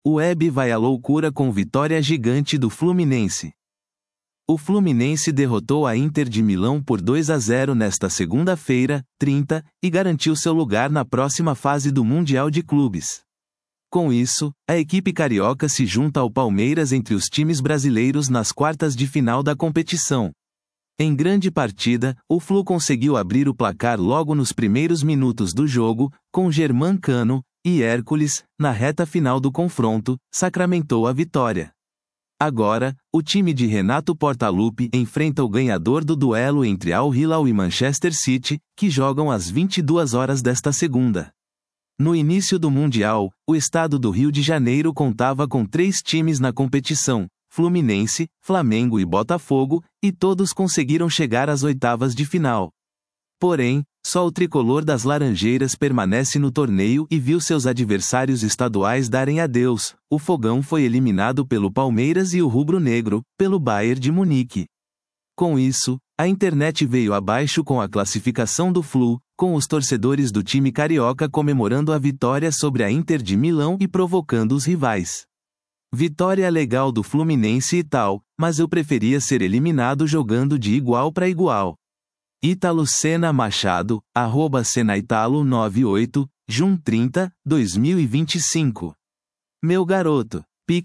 o Web vai à loucura com vitória gigante do Fluminense. O Fluminense derrotou a Inter de Milão por 2-0 nesta segunda-feira, 30, e garantiu seu lugar na próxima fase do Mundial de Clubes. Com isso, a equipe carioca se junta ao Palmeiras entre os times brasileiros nas quartas de final da competição. Em grande partida, o Flu conseguiu abrir o placar logo nos primeiros minutos do jogo, com Germán Cano e Hércules, na reta final do confronto, sacramentou a vitória. Agora, o time de Renato Portaluppi enfrenta o ganhador do duelo entre Al Hilal e Manchester City, que jogam às 22 horas desta segunda. No início do Mundial, o estado do Rio de Janeiro contava com 3 times na competição, Fluminense, Flamengo e Botafogo, e todos conseguiram chegar às oitavas de final. Porém, só o tricolor das Laranjeiras permanece no torneio e viu seus adversários estaduais darem adeus. O Fogão foi eliminado pelo Palmeiras e o Rubro Negro, pelo Bayern de Munique. Com isso, a internet veio abaixo com a classificação do Flu, com os torcedores do time carioca comemorando a vitória sobre a Inter de Milão e provocando os rivais. Vitória legal do Fluminense e tal, mas eu preferia ser eliminado jogando de igual para igual. Ítalo Senna Machado, @SenaItalo98, Jun 30, 2025. Meu garoto,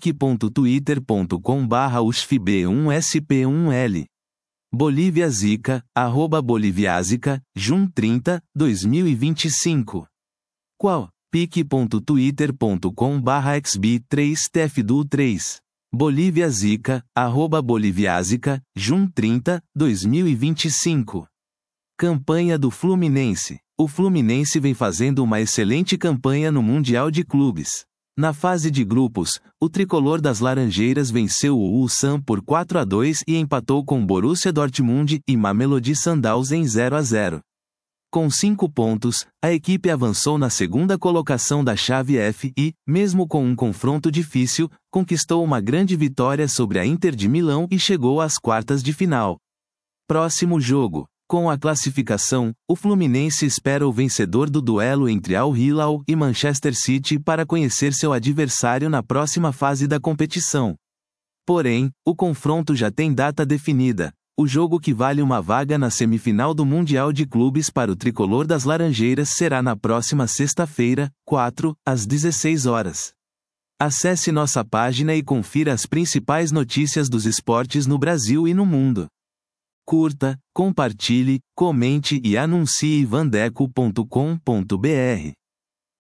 pique.twitter.com/usfb1sp1l. Bolívia Zica, @Boliviasica, Jun 30, 2025. Qual? pique.twitter.com/xb3tfdu3. Bolívia Zica, @Boliviasica, Jun 30, 2025. Campanha do Fluminense. O Fluminense vem fazendo uma excelente campanha no Mundial de Clubes. Na fase de grupos, o tricolor das Laranjeiras venceu o Ulsan por 4-2 e empatou com Borussia Dortmund e Mamelodi Sundowns em 0-0. Com 5 pontos, a equipe avançou na segunda colocação da chave F e, mesmo com um confronto difícil, conquistou uma grande vitória sobre a Inter de Milão e chegou às quartas de final. Próximo jogo. Com a classificação, o Fluminense espera o vencedor do duelo entre Al Hilal e Manchester City para conhecer seu adversário na próxima fase da competição. Porém, o confronto já tem data definida. O jogo que vale uma vaga na semifinal do Mundial de Clubes para o tricolor das Laranjeiras será na próxima sexta-feira, 4, às 16 horas. Acesse nossa página e confira as principais notícias dos esportes no Brasil e no mundo. Curta, compartilhe, comente e anuncie vandeco.com.br.